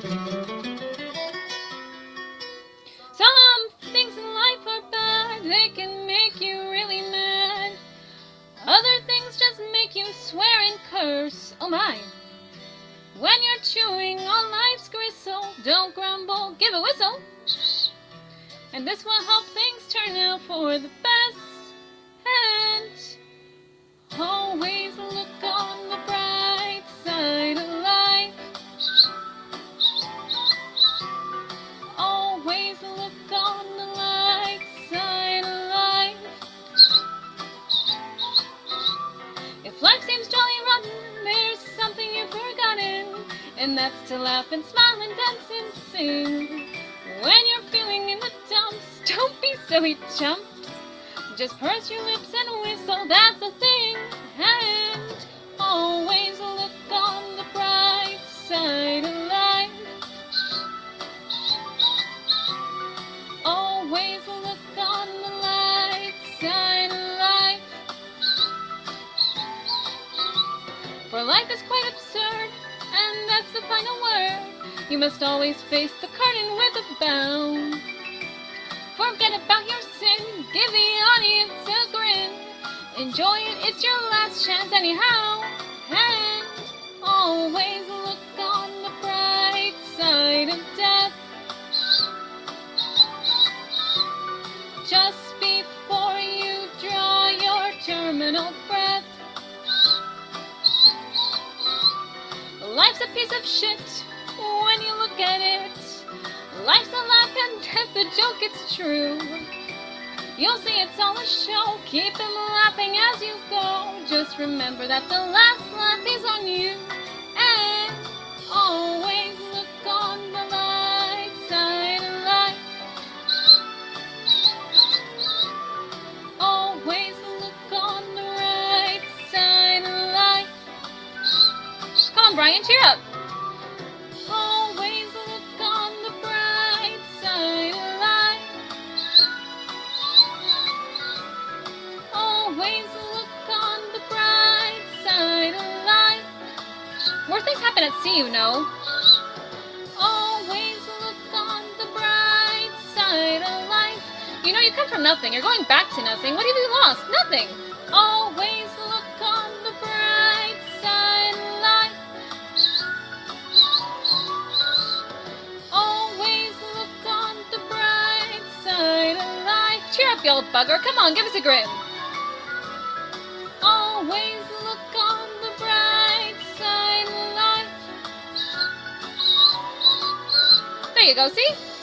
Some things in life are bad, they can make you really mad. Other things just make you swear and curse, oh my. When you're chewing on life's gristle, don't grumble, give a whistle. And this will help things turn out for the best. And always look on the bright side of life. Always look on the light side of life. If life seems jolly rotten, there's something you've forgotten, and that's to laugh and smile and dance and sing. When you're feeling in the dumps, don't be silly chumps. Just purse your lips and whistle, that's the thing. And always look on the bright side of life. Always look on the light side of life. For life is quite absurd, and that's the final word. You must always face the curtain with a bound. Forget about your sin, give the audience a grin. Enjoy it, it's your last chance anyhow. And always look on the bright side of death. Just before you draw your terminal breath. Life's a piece of shit when you look at it. Life's a laugh and death a joke, it's true. You'll see it's all a show, keep them laughing as you go. Just remember that the last laugh is on you. And always look on the light side of life. Always look on the right side of life. Come on, Brian, cheer up. Always look on the bright side of life. Always look on the bright side of life. More things happen at sea, you know. Always look on the bright side of life. You know, you come from nothing. You're going back to nothing. What have you lost? Nothing. Always look on the bright side of life. Always look on the bright side of life. Cheer up, you old bugger. Come on, give us a grin. Always look on the bright side of life. There you go, see?